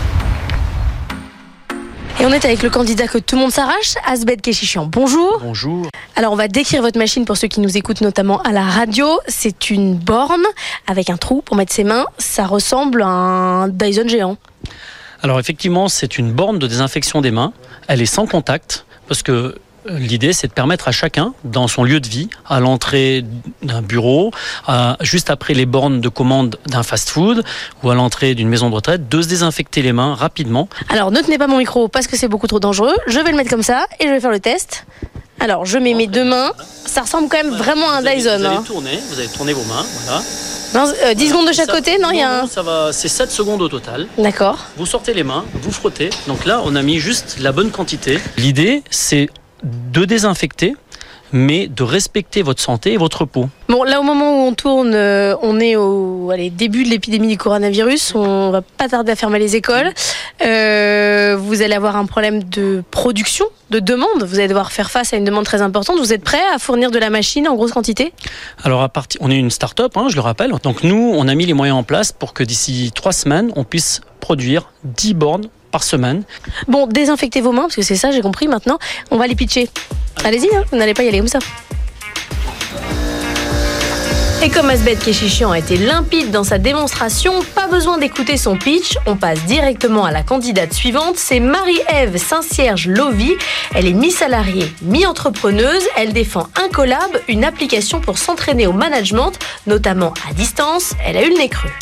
Et on est avec le candidat que tout le monde s'arrache, Asbed Keshichian. Bonjour. Bonjour. Alors on va décrire votre machine pour ceux qui nous écoutent notamment à la radio. C'est une borne avec un trou pour mettre ses mains. Ça ressemble à un Dyson géant. Alors effectivement, c'est une borne de désinfection des mains. Elle est sans contact parce que l'idée, c'est de permettre à chacun, dans son lieu de vie, à l'entrée d'un bureau, juste après les bornes de commande d'un fast-food ou à l'entrée d'une maison de retraite, de se désinfecter les mains rapidement. Alors, ne tenez pas mon micro parce que c'est beaucoup trop dangereux. Je vais le mettre comme ça et je vais faire le test. Alors, je mets mes deux mains. Ça ressemble quand même vraiment à un Dyson. Vous allez tourner vos mains, voilà. Non, 10 secondes de chaque côté, non, ça va, c'est 7 secondes au total. D'accord. Vous sortez les mains, vous frottez. Donc là, on a mis juste la bonne quantité. L'idée, c'est de désinfecter, mais de respecter votre santé et votre peau. Bon, là, au moment où on tourne, on est au début de l'épidémie du coronavirus. On va pas tarder à fermer les écoles. Vous allez avoir un problème de production, de demande. Vous allez devoir faire face à une demande très importante. Vous êtes prêt à fournir de la machine en grosse quantité ? Alors, on est une start-up, je le rappelle. Donc, nous, on a mis les moyens en place pour que d'ici 3 semaines, on puisse produire 10 bornes par semaine. Bon, désinfectez vos mains, parce que c'est ça, j'ai compris maintenant. On va les pitcher. Allez-y, vous n'allez pas y aller comme ça. Et comme Asbeth Keshichian a été limpide dans sa démonstration, pas besoin d'écouter son pitch, on passe directement à la candidate suivante, c'est Marie-Ève Saint-Cierge-Lovy. Elle est mi-salariée, mi-entrepreneuse, elle défend Incolab, une application pour s'entraîner au management, notamment à distance. Elle a eu le nez creux.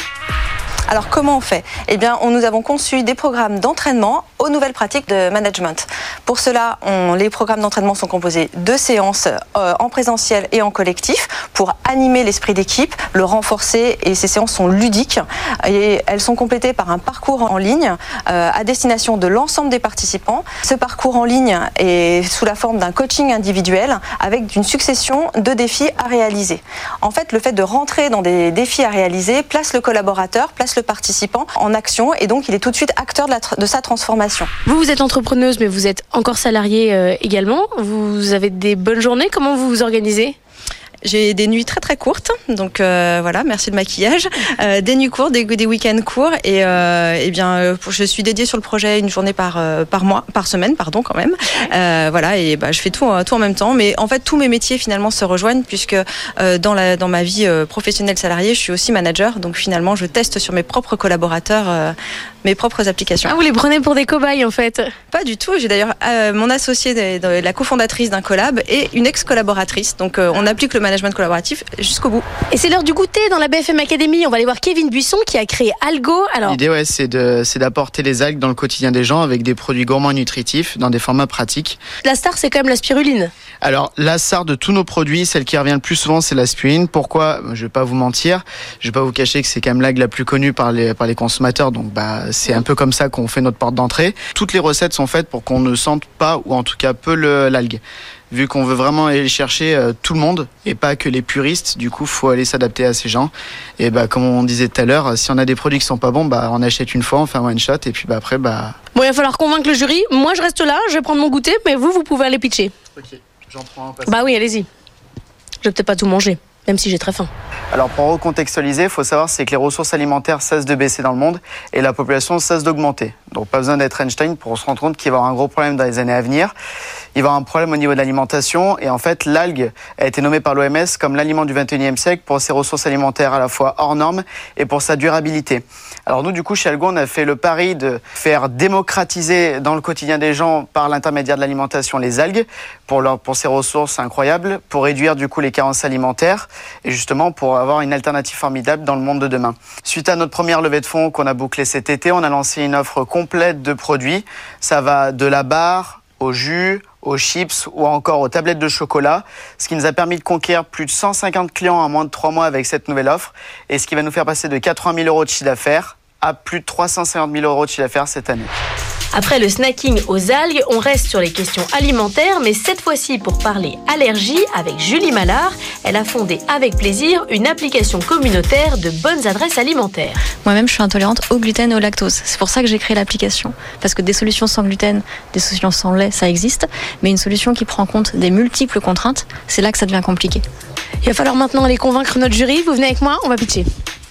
Alors comment on fait ? Eh bien, nous avons conçu des programmes d'entraînement aux nouvelles pratiques de management. Pour cela, les programmes d'entraînement sont composés de séances en présentiel et en collectif pour animer l'esprit d'équipe, le renforcer, et ces séances sont ludiques et elles sont complétées par un parcours en ligne à destination de l'ensemble des participants. Ce parcours en ligne est sous la forme d'un coaching individuel avec une succession de défis à réaliser. En fait, le fait de rentrer dans des défis à réaliser place le collaborateur, place le participant en action, et donc il est tout de suite acteur de sa transformation. Vous êtes entrepreneuse, mais vous êtes encore salariée également. Vous avez des bonnes journées. Comment vous vous organisez ? J'ai des nuits très très courtes, donc voilà, merci le maquillage. Des nuits courtes, des week-ends courts, et bien je suis dédiée sur le projet une journée par semaine, quand même. Voilà, et je fais tout en même temps, mais en fait tous mes métiers finalement se rejoignent, puisque dans ma vie professionnelle salariée, je suis aussi manager, donc finalement je teste sur mes propres collaborateurs mes propres applications. Ah, vous les prenez pour des cobayes en fait ? Pas du tout. J'ai d'ailleurs mon associée, la cofondatrice d'Incolab, et une ex-collaboratrice, donc on applique le management collaboratif jusqu'au bout. Et c'est l'heure du goûter dans la BFM Academy. On va aller voir Kevin Buisson qui a créé Algo. Alors... L'idée, c'est d'apporter les algues dans le quotidien des gens avec des produits gourmands et nutritifs dans des formats pratiques. La star, c'est quand même la spiruline. Alors, la star de tous nos produits, celle qui revient le plus souvent, c'est la spiruline. Pourquoi ? Je vais pas vous mentir. Je vais pas vous cacher que c'est quand même l'algue la plus connue par les consommateurs. Donc, c'est un peu comme ça qu'on fait notre porte d'entrée. Toutes les recettes sont faites pour qu'on ne sente pas, ou en tout cas peu, l'algue. Vu qu'on veut vraiment aller chercher tout le monde et pas que les puristes, du coup, faut aller s'adapter à ces gens. Et comme on disait tout à l'heure, si on a des produits qui sont pas bons, on achète une fois, on fait un one shot, et puis après, Bon, il va falloir convaincre le jury. Moi, je reste là, je vais prendre mon goûter, mais vous pouvez aller pitcher. Ok, j'en prends un. Bah oui, allez-y. Je vais peut-être pas tout manger, même si j'ai très faim. Alors, pour recontextualiser, il faut savoir c'est que les ressources alimentaires cessent de baisser dans le monde et la population cesse d'augmenter. Donc, pas besoin d'être Einstein pour se rendre compte qu'il va y avoir un gros problème dans les années à venir. Il va y avoir un problème au niveau de l'alimentation, et en fait, l'algue a été nommée par l'OMS comme l'aliment du 21e siècle pour ses ressources alimentaires à la fois hors normes et pour sa durabilité. Alors nous, du coup, chez Algo, on a fait le pari de faire démocratiser dans le quotidien des gens par l'intermédiaire de l'alimentation les algues pour ces ressources incroyables, pour réduire du coup les carences alimentaires et justement pour avoir une alternative formidable dans le monde de demain. Suite à notre première levée de fonds qu'on a bouclée cet été, on a lancé une offre complète de produits. Ça va de la barre au jus, aux chips ou encore aux tablettes de chocolat, ce qui nous a permis de conquérir plus de 150 clients en moins de 3 mois avec cette nouvelle offre, et ce qui va nous faire passer de 80 000 € de chiffre d'affaires à plus de 350 000 € de chiffre d'affaires cette année. Après le snacking aux algues, on reste sur les questions alimentaires, mais cette fois-ci pour parler allergie avec Julie Mallard. Elle a fondé avec plaisir une application communautaire de bonnes adresses alimentaires. Moi-même, je suis intolérante au gluten et au lactose. C'est pour ça que j'ai créé l'application. Parce que des solutions sans gluten, des solutions sans lait, ça existe. Mais une solution qui prend en compte des multiples contraintes, c'est là que ça devient compliqué. Il va falloir maintenant aller convaincre notre jury. Vous venez avec moi, on va pitcher.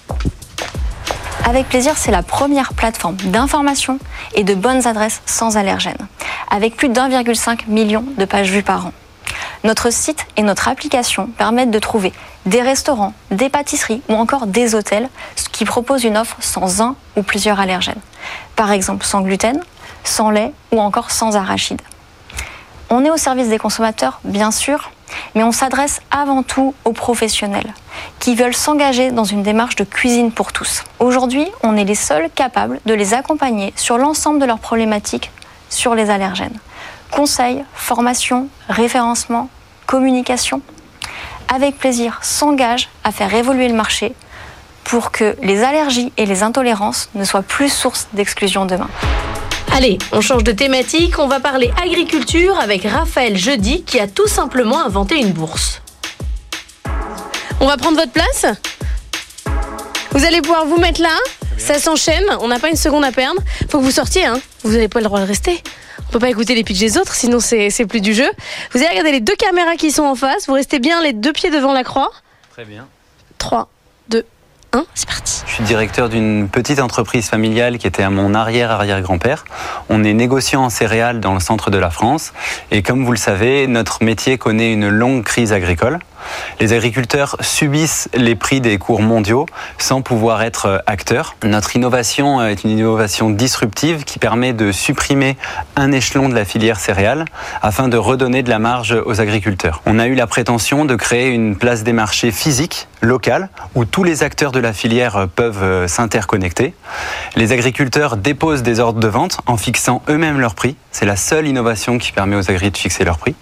Avec plaisir, c'est la première plateforme d'information et de bonnes adresses sans allergènes, avec plus d'1,5 million de pages vues par an. Notre site et notre application permettent de trouver des restaurants, des pâtisseries ou encore des hôtels qui proposent une offre sans un ou plusieurs allergènes. Par exemple, sans gluten, sans lait ou encore sans arachides. On est au service des consommateurs, bien sûr, mais on s'adresse avant tout aux professionnels qui veulent s'engager dans une démarche de cuisine pour tous. Aujourd'hui, on est les seuls capables de les accompagner sur l'ensemble de leurs problématiques sur les allergènes. Conseils, formation, référencement, communication. Avec plaisir, s'engage à faire évoluer le marché pour que les allergies et les intolérances ne soient plus source d'exclusion demain. Allez, on change de thématique, on va parler agriculture avec Raphaël Jeudi qui a tout simplement inventé une bourse. On va prendre votre place. Vous allez pouvoir vous mettre là, ça s'enchaîne, on n'a pas une seconde à perdre. Faut que vous sortiez, vous n'avez pas le droit de rester. On peut pas écouter les pitchs des autres, sinon c'est plus du jeu. Vous allez regarder les deux caméras qui sont en face, vous restez bien les deux pieds devant la croix. Très bien. 3, 2, 1, c'est parti. Je suis directeur d'une petite entreprise familiale qui était à mon arrière-arrière-grand-père. On est négociant en céréales dans le centre de la France. Et comme vous le savez, notre métier connaît une longue crise agricole. Les agriculteurs subissent les prix des cours mondiaux sans pouvoir être acteurs. Notre innovation est une innovation disruptive qui permet de supprimer un échelon de la filière céréales afin de redonner de la marge aux agriculteurs. On a eu la prétention de créer une place des marchés physique, locale, où tous les acteurs de la filière peuvent s'interconnecter. Les agriculteurs déposent des ordres de vente en fixant eux-mêmes leur prix. C'est la seule innovation qui permet aux agriculteurs de fixer leur prix.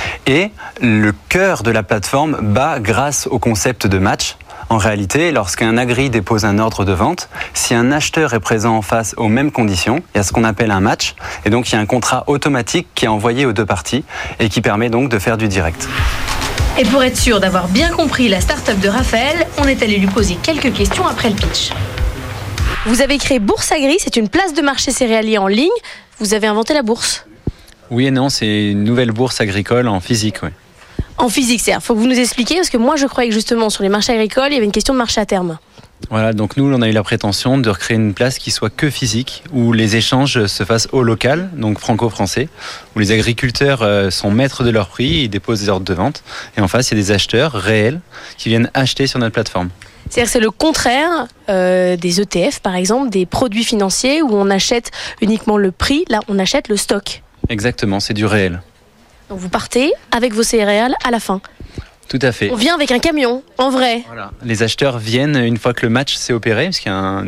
Et le cœur de la plateforme bat grâce au concept de match. En réalité, lorsqu'un agri dépose un ordre de vente, si un acheteur est présent en face aux mêmes conditions, il y a ce qu'on appelle un match. Et donc, il y a un contrat automatique qui est envoyé aux deux parties et qui permet donc de faire du direct. Et pour être sûr d'avoir bien compris la start-up de Raphaël, on est allé lui poser quelques questions après le pitch. Vous avez créé Bourse Agri, c'est une place de marché céréalier en ligne. Vous avez inventé la bourse. Oui et non, c'est une nouvelle bourse agricole en physique, oui. En physique, c'est-à-dire, faut que vous nous expliquiez, parce que moi je croyais que justement sur les marchés agricoles, il y avait une question de marché à terme. Voilà, donc nous, on a eu la prétention de recréer une place qui soit que physique, où les échanges se fassent au local, donc franco-français, où les agriculteurs sont maîtres de leur prix, ils déposent des ordres de vente, et en face, il y a des acheteurs réels qui viennent acheter sur notre plateforme. C'est-à-dire que c'est le contraire des ETF, par exemple, des produits financiers où on achète uniquement le prix, là on achète le stock. Exactement, c'est du réel. Donc vous partez avec vos céréales à la fin. Tout à fait. On vient avec un camion, en vrai. Voilà. Les acheteurs viennent une fois que le match s'est opéré, parce qu'il y a un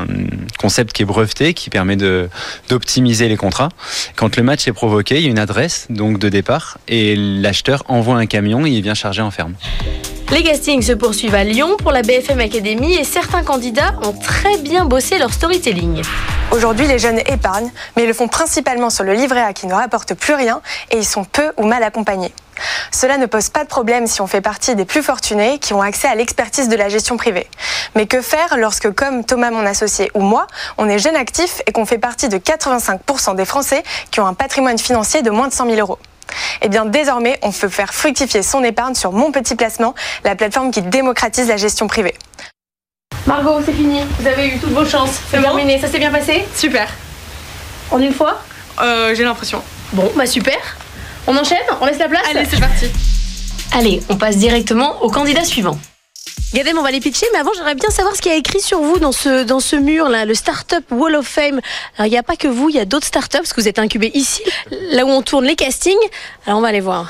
concept qui est breveté, qui permet d'optimiser les contrats. Quand le match est provoqué, il y a une adresse donc de départ, et l'acheteur envoie un camion et il vient charger en ferme. Les castings se poursuivent à Lyon pour la BFM Academy et certains candidats ont très bien bossé leur storytelling. Aujourd'hui, les jeunes épargnent, mais ils le font principalement sur le livret A qui ne rapporte plus rien et ils sont peu ou mal accompagnés. Cela ne pose pas de problème si on fait partie des plus fortunés qui ont accès à l'expertise de la gestion privée. Mais que faire lorsque, comme Thomas, mon associé, ou moi, on est jeune actif et qu'on fait partie de 85% des Français qui ont un patrimoine financier de moins de 100 000 euros ? Eh bien, désormais, on peut faire fructifier son épargne sur Mon Petit Placement, la plateforme qui démocratise la gestion privée. Margot, c'est fini. Vous avez eu toutes vos chances. C'est terminé. Ça s'est bien passé ? Super. En une fois ? J'ai l'impression. Bon, bah super. On enchaîne ? On laisse la place ? Allez, c'est parti. Allez, on passe directement au candidat suivant. Gadem, on va les pitcher, mais avant, j'aimerais bien savoir ce qu'il y a écrit sur vous dans ce mur-là, le Startup Wall of Fame. Alors, il n'y a pas que vous, il y a d'autres startups, parce que vous êtes incubés ici, là où on tourne les castings. Alors, on va aller voir.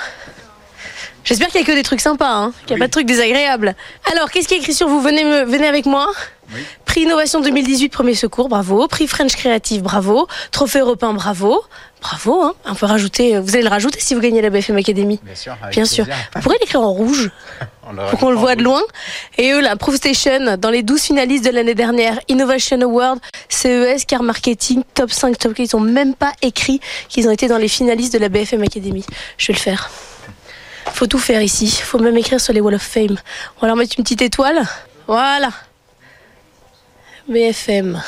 J'espère qu'il n'y a que des trucs sympas, hein, qu'il n'y a pas de trucs désagréables. Alors, qu'est-ce qui est écrit sur vous ? Venez avec moi. Oui. Prix Innovation 2018, Premier Secours, bravo. Prix French Creative, bravo. Trophée européen, bravo. Bravo, hein. On peut rajouter, vous allez le rajouter si vous gagnez la BFM Academy. Bien sûr. Bien sûr. Vous pourrez l'écrire en rouge pour qu'on le voit de loin. Et eux, la Proof Station, dans les 12 finalistes de l'année dernière, Innovation Award, CES, Car Marketing, Top 5, Top 4, ils n'ont même pas écrit qu'ils ont été dans les finalistes de la BFM Academy. Je vais le faire. Faut tout faire ici. Faut même écrire sur les Wall of Fame. On va leur mettre une petite étoile. Voilà. BFM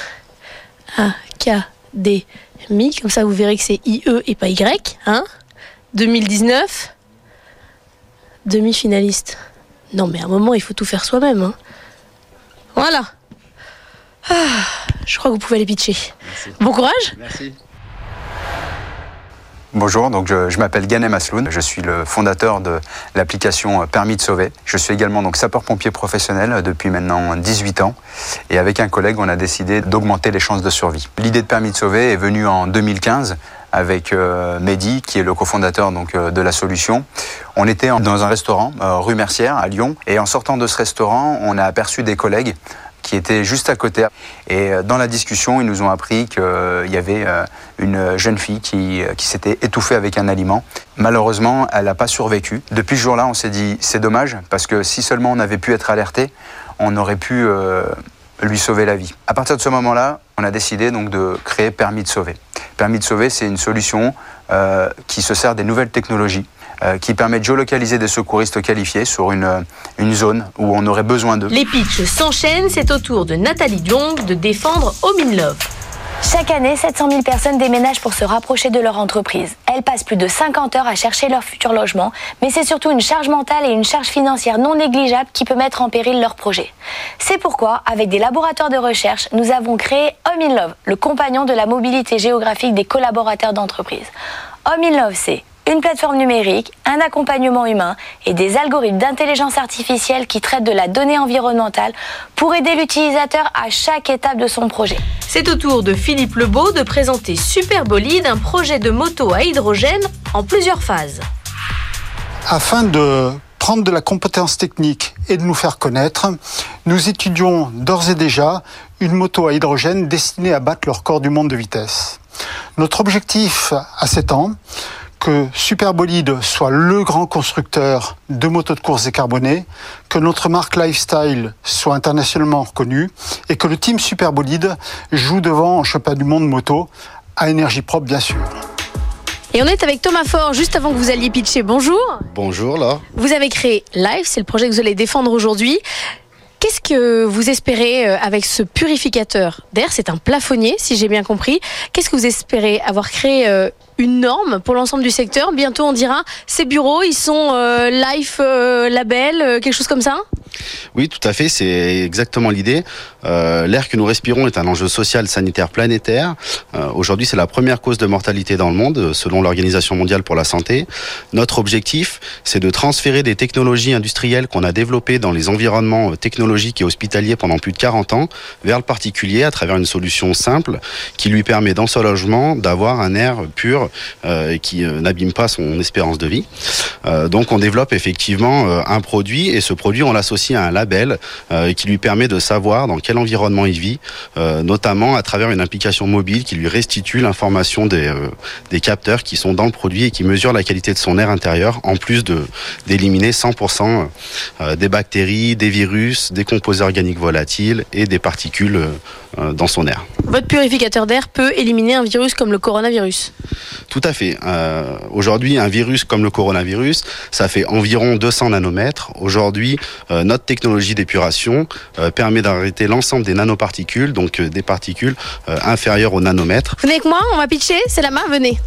Academy. Comme ça, vous verrez que c'est IE et pas Y. Hein 2019. Demi-finaliste. Non, mais à un moment, il faut tout faire soi-même. Hein. Voilà. Je crois que vous pouvez aller pitcher. Merci. Bon courage. Merci. Bonjour, donc je m'appelle Ghanem Asloun, je suis le fondateur de l'application Permis de Sauver. Je suis également donc sapeur-pompier professionnel depuis maintenant 18 ans et avec un collègue, on a décidé d'augmenter les chances de survie. L'idée de Permis de Sauver est venue en 2015 avec Mehdi, qui est le cofondateur donc, de la solution. On était dans un restaurant rue Mercière à Lyon et en sortant de ce restaurant, on a aperçu des collègues qui étaient juste à côté. Et dans la discussion, ils nous ont appris qu'il y avait une jeune fille qui s'était étouffée avec un aliment. Malheureusement, elle n'a pas survécu. Depuis ce jour-là, on s'est dit, c'est dommage, parce que si seulement on avait pu être alerté, on aurait pu lui sauver la vie. À partir de ce moment-là, on a décidé donc de créer Permis de Sauver. Permis de Sauver, c'est une solution qui se sert des nouvelles technologies, qui permet de géolocaliser des secouristes qualifiés sur une zone où on aurait besoin d'eux. Les pitchs s'enchaînent, c'est au tour de Nathalie Diong de défendre Home in Love. Chaque année, 700 000 personnes déménagent pour se rapprocher de leur entreprise. Elles passent plus de 50 heures à chercher leur futur logement, mais c'est surtout une charge mentale et une charge financière non négligeable qui peut mettre en péril leur projet. C'est pourquoi, avec des laboratoires de recherche, nous avons créé Home in Love, le compagnon de la mobilité géographique des collaborateurs d'entreprise. Home in Love, c'est une plateforme numérique, un accompagnement humain et des algorithmes d'intelligence artificielle qui traitent de la donnée environnementale pour aider l'utilisateur à chaque étape de son projet. C'est au tour de Philippe Lebeau de présenter Superbolide, un projet de moto à hydrogène en plusieurs phases. Afin de prendre de la compétence technique et de nous faire connaître, nous étudions d'ores et déjà une moto à hydrogène destinée à battre le record du monde de vitesse. Notre objectif à 7 ans, que Superbolide soit le grand constructeur de motos de course décarbonées, que notre marque Lifestyle soit internationalement reconnue et que le team Superbolide joue devant en championnat du monde moto à énergie propre bien sûr. Et on est avec Thomas Faure, juste avant que vous alliez pitcher. Bonjour. Bonjour, là. Vous avez créé Life, c'est le projet que vous allez défendre aujourd'hui. Qu'est-ce que vous espérez avec ce purificateur d'air? C'est un plafonnier, si j'ai bien compris. Qu'est-ce que vous espérez avoir créé une norme pour l'ensemble du secteur? Bientôt, on dira, ces bureaux, ils sont Life Label, quelque chose comme ça? Oui, tout à fait, c'est exactement l'idée. L'air que nous respirons est un enjeu social, sanitaire, planétaire. Aujourd'hui, c'est la première cause de mortalité dans le monde, selon l'Organisation mondiale pour la santé. Notre objectif, c'est de transférer des technologies industrielles qu'on a développées dans les environnements technologiques et hospitaliers pendant plus de 40 ans vers le particulier à travers une solution simple qui lui permet dans son logement d'avoir un air pur qui n'abîme pas son espérance de vie. Donc on développe effectivement un produit et ce produit on l'associe à un label qui lui permet de savoir dans quel environnement il vit, notamment à travers une application mobile qui lui restitue l'information des capteurs qui sont dans le produit et qui mesurent la qualité de son air intérieur, en plus d'éliminer 100% des bactéries, des virus, des composés organiques volatiles et des particules dans son air. Votre purificateur d'air peut éliminer un virus comme le coronavirus? Tout à fait. Aujourd'hui, un virus comme le coronavirus, ça fait environ 200 nanomètres. Aujourd'hui, notre technologie d'épuration permet d'arrêter l'ensemble des nanoparticules, donc des particules inférieures au nanomètre. Venez avec moi, on va pitcher, c'est la main, venez.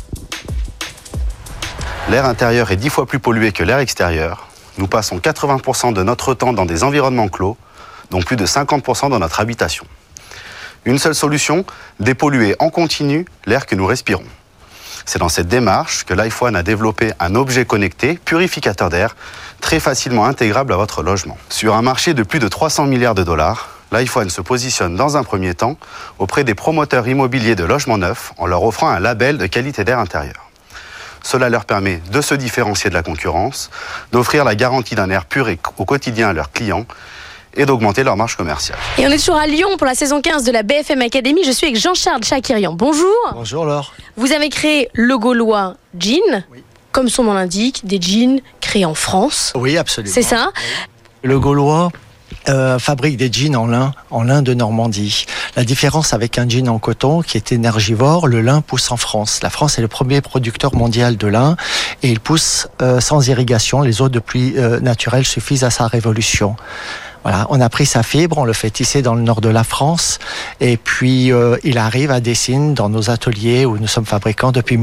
L'air intérieur est 10 fois plus pollué que l'air extérieur. Nous passons 80% de notre temps dans des environnements clos, dont plus de 50% dans notre habitation. Une seule solution, dépolluer en continu l'air que nous respirons. C'est dans cette démarche que LifeOne a développé un objet connecté, purificateur d'air, très facilement intégrable à votre logement. Sur un marché de plus de 300 milliards de dollars, LifeOne se positionne dans un premier temps auprès des promoteurs immobiliers de logements neufs en leur offrant un label de qualité d'air intérieur. Cela leur permet de se différencier de la concurrence, d'offrir la garantie d'un air pur au quotidien à leurs clients et d'augmenter leur marge commerciale. Et on est toujours à Lyon pour la saison 15 de la BFM Academy. Je suis avec Jean-Charles Chakirian. Bonjour. Bonjour Laure. Vous avez créé le Gaulois Jean, oui. Comme son nom l'indique, des jeans créés en France. Oui, absolument. C'est ça. Le Gaulois fabrique des jeans en lin de Normandie. La différence avec un jean en coton qui est énergivore, le lin pousse en France. La France est le premier producteur mondial de lin et il pousse sans irrigation. Les eaux de pluie naturelles suffisent à sa révolution. Voilà, on a pris sa fibre, on le fait tisser dans le nord de la France et puis il arrive à Dessines dans nos ateliers où nous sommes fabricants depuis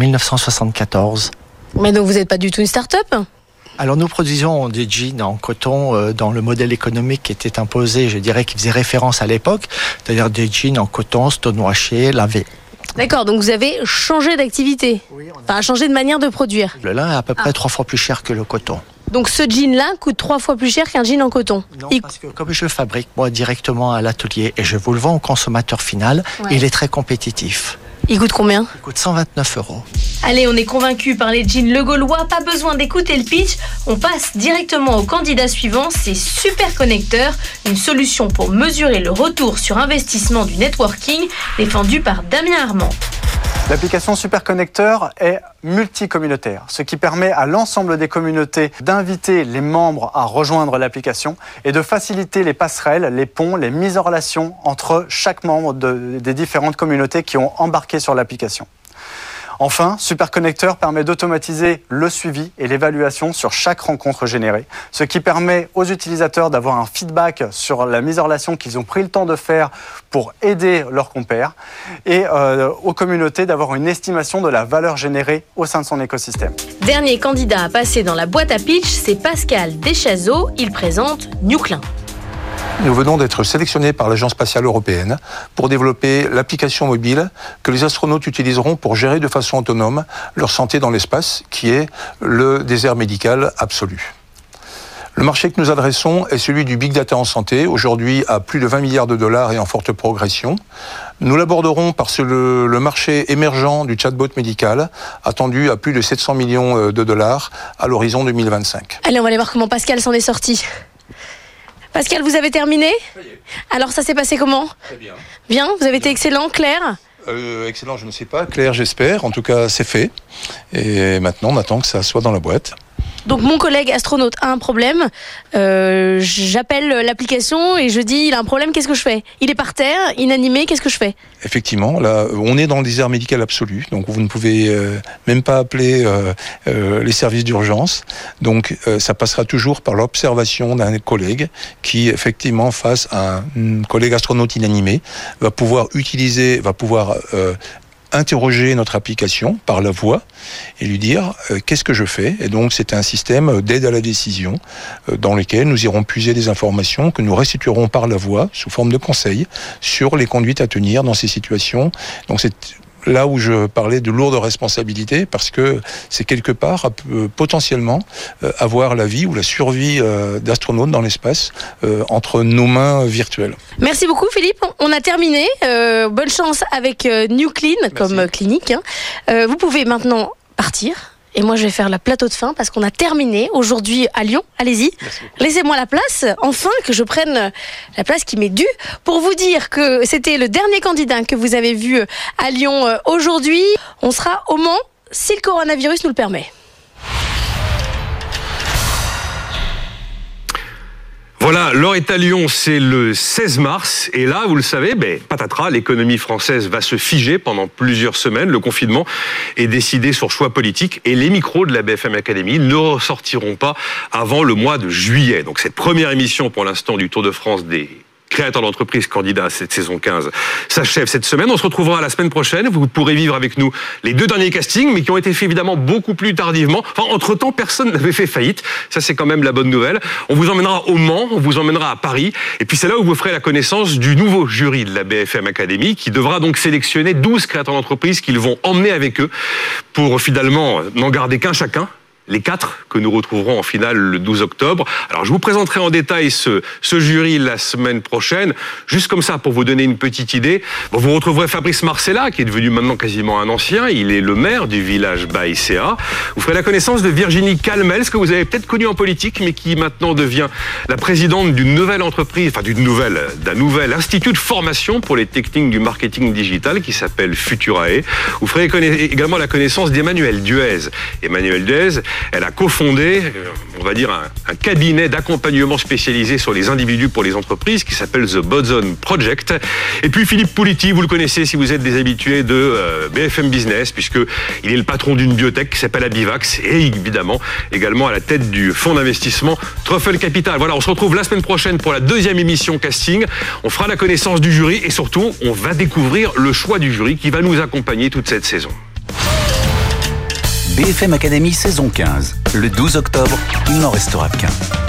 1974. Mais donc vous n'êtes pas du tout une start-up ? Alors nous produisions des jeans en coton dans le modèle économique qui était imposé, je dirais, qui faisait référence à l'époque, c'est-à-dire des jeans en coton, stonewaché, lavé. D'accord, donc vous avez changé d'activité, enfin changé de manière de produire. Le lin est à peu près 3 fois plus cher que le coton. Donc ce jean-là coûte 3 fois plus cher qu'un jean en coton. Non, parce que comme je le fabrique moi directement à l'atelier et je vous le vends au consommateur final, il est très compétitif. Il coûte combien ? Il coûte 129 €. Allez, on est convaincus par les jeans Le Gaulois, pas besoin d'écouter le pitch. On passe directement au candidat suivant, c'est Superconnecteur, une solution pour mesurer le retour sur investissement du networking, défendu par Damien Armand. L'application Superconnecteur est multicommunautaire, ce qui permet à l'ensemble des communautés d'inviter les membres à rejoindre l'application et de faciliter les passerelles, les ponts, les mises en relation entre chaque membre des différentes communautés qui ont embarqué sur l'application. Enfin, Superconnecteur permet d'automatiser le suivi et l'évaluation sur chaque rencontre générée, ce qui permet aux utilisateurs d'avoir un feedback sur la mise en relation qu'ils ont pris le temps de faire pour aider leurs compères et aux communautés d'avoir une estimation de la valeur générée au sein de son écosystème. Dernier candidat à passer dans la boîte à pitch, c'est Pascal Deschazeaux. Il présente Newclin. nous venons d'être sélectionnés par l'Agence spatiale européenne pour développer l'application mobile que les astronautes utiliseront pour gérer de façon autonome leur santé dans l'espace, qui est le désert médical absolu. Le marché que nous adressons est celui du big data en santé, aujourd'hui à plus de 20 milliards de dollars et en forte progression. Nous l'aborderons par le marché émergent du chatbot médical, attendu à plus de 700 millions de dollars à l'horizon 2025. Allez, on va aller voir comment Pascal s'en est sorti. Pascal, vous avez terminé ? Ça y est. Alors, ça s'est passé comment ? Très bien. Bien, vous avez été excellent, clair ? Excellent, je ne sais pas. Clair, j'espère. En tout cas, c'est fait. Et maintenant, on attend que ça soit dans la boîte. Donc mon collègue astronaute a un problème, j'appelle l'application et je dis il a un problème, qu'est-ce que je fais ? Il est par terre, inanimé, qu'est-ce que je fais ? Effectivement, là, on est dans le désert médical absolu, donc vous ne pouvez même pas appeler les services d'urgence. Donc ça passera toujours par l'observation d'un collègue qui, effectivement, face à un collègue astronaute inanimé, va pouvoir interroger notre application par la voix et lui dire qu'est-ce que je fais. Et donc c'est un système d'aide à la décision dans lequel nous irons puiser des informations que nous restituerons par la voix sous forme de conseils sur les conduites à tenir dans ces situations. Donc c'est là où je parlais de lourde responsabilité, parce que c'est quelque part potentiellement avoir la vie ou la survie d'astronautes dans l'espace entre nos mains virtuelles. Merci beaucoup Philippe, on a terminé. Bonne chance avec New Clean comme clinique. Vous pouvez maintenant partir. Et moi, je vais faire la plateau de fin parce qu'on a terminé aujourd'hui à Lyon. Allez-y, laissez-moi la place, enfin, que je prenne la place qui m'est due pour vous dire que c'était le dernier candidat que vous avez vu à Lyon aujourd'hui. On sera au Mans si le coronavirus nous le permet. Voilà, l'heure est à Lyon, c'est le 16 mars, et là, vous le savez, patatras, l'économie française va se figer pendant plusieurs semaines. Le confinement est décidé sur choix politique, et les micros de la BFM Academy ne ressortiront pas avant le mois de juillet. Donc cette première émission pour l'instant du Tour de France des créateurs d'entreprises candidats à cette saison 15 s'achève cette semaine. On se retrouvera la semaine prochaine. Vous pourrez vivre avec nous les 2 derniers castings, mais qui ont été faits évidemment beaucoup plus tardivement. Enfin, entre-temps, personne n'avait fait faillite. Ça, c'est quand même la bonne nouvelle. On vous emmènera au Mans, on vous emmènera à Paris. Et puis, c'est là où vous ferez la connaissance du nouveau jury de la BFM Academy, qui devra donc sélectionner 12 créateurs d'entreprises qu'ils vont emmener avec eux pour finalement n'en garder qu'un chacun. Les 4 que nous retrouverons en finale le 12 octobre. Alors, je vous présenterai en détail ce jury la semaine prochaine. Juste comme ça, pour vous donner une petite idée. Bon, vous retrouverez Fabrice Marcella, qui est devenu maintenant quasiment un ancien. Il est le maire du village Baïséa. Vous ferez la connaissance de Virginie Calmels, que vous avez peut-être connue en politique, mais qui maintenant devient la présidente d'une nouvelle entreprise, d'un nouvel institut de formation pour les techniques du marketing digital qui s'appelle Futurae. Vous ferez également la connaissance d'Emmanuel Duez. Emmanuel Duez, elle a cofondé, on va dire, un cabinet d'accompagnement spécialisé sur les individus pour les entreprises qui s'appelle The Bodzone Project. Et puis Philippe Pouliti, vous le connaissez si vous êtes des habitués de BFM Business, puisqu'il est le patron d'une biotech qui s'appelle Abivax et évidemment également à la tête du fonds d'investissement Truffle Capital. Voilà, on se retrouve la semaine prochaine pour la 2e émission casting. On fera la connaissance du jury et surtout, on va découvrir le choix du jury qui va nous accompagner toute cette saison. BFM Academy saison 15. Le 12 octobre, il n'en restera qu'un.